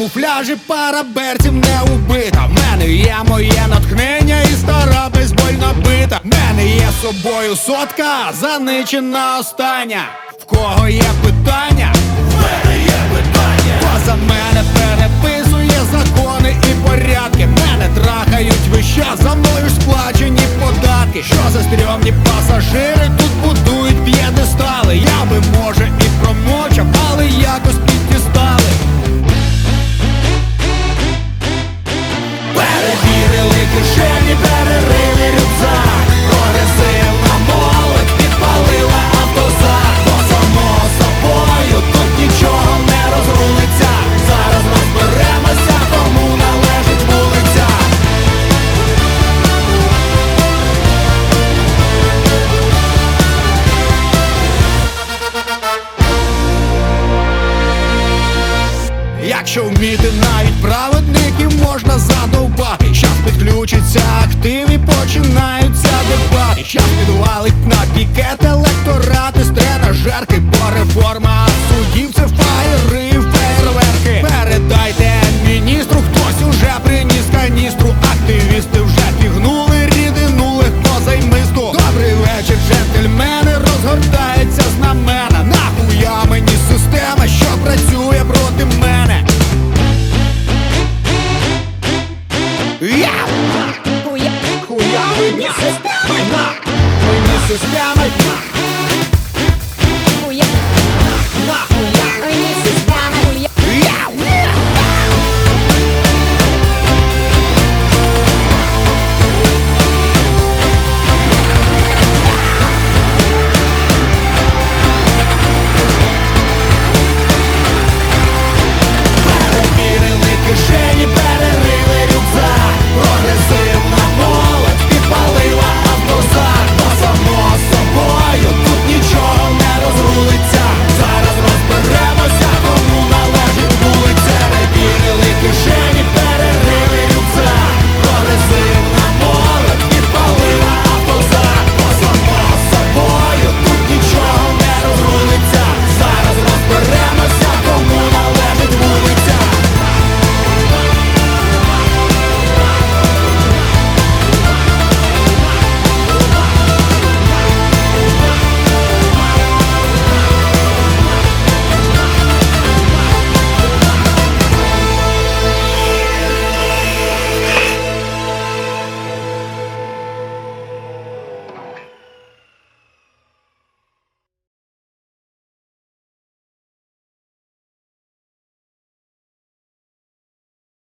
камуфляжі параберців не убита. В мене є моє натхнення і стара бейсбольна бита. В мене є з собою сотка, заничена остання. В кого є питання? В мене є питання. Хто за мене переписує закони і порядки? Мене трахають весь час, за мною ж сплачені податки. Що за стрьомні пасажири тут будують п'єдестали? Я би, може, і промовчав, але якось піддістали. Перевірили кишені, перерили рюкзак. Прогресивна молодь підпалила автозак. Бо само собою тут нічого не розрулиться. Зараз розберемося, кому належить вулиця. Якщо вміти, навіть праведників можна задовбати. Щас підключиться актив і починаються дебати. Щас підвалить на пікет електорати з тренажерки. Бо реформа судів це фаєри і фейерверки. Передайте міністру, хтось уже приніс каністру. Активісти вже пігнули рідину легко займисту. Добрий вечір, джентльмени, розгортається знамена. Нахуя мені система, що працює проти мене? Хуя мені система, мені система.